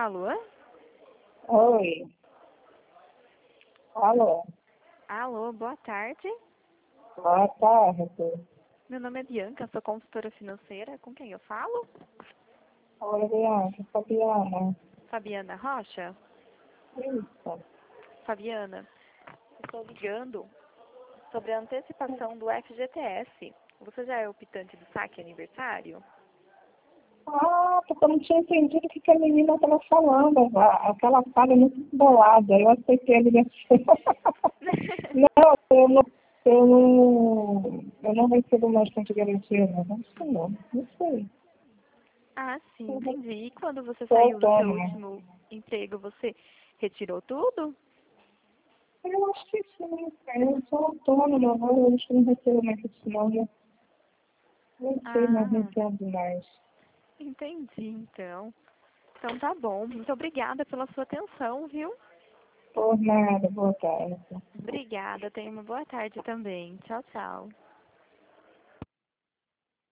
Alô? Oi. Alô. Alô, boa tarde. Boa tarde. Meu nome é Bianca, sou consultora financeira. Com quem eu falo? Oi, Bianca. Fabiana. Fabiana Rocha? Isso. Fabiana, estou ligando sobre a antecipação do FGTS. Você já é optante do saque aniversário? Porque eu não tinha entendido o que a menina estava falando. Aquela fala é muito bolada. Eu aceitei a ligação. Não, eu não recebo mais fonte de garantia, não. Não sei, não. Não sei. Ah, sim, entendi. E quando você Sou saiu do seu autônoma. último emprego, você retirou tudo? Eu acho que sim. Eu sou autônoma. Agora eu acho que não recebo mais isso, não. Né? Não sei, não Ah, recebo mais. entendi, então. Então tá bom. Muito obrigada pela sua atenção, viu? Por nada. Boa tarde. Obrigada. Tenha uma boa tarde também. Tchau, tchau.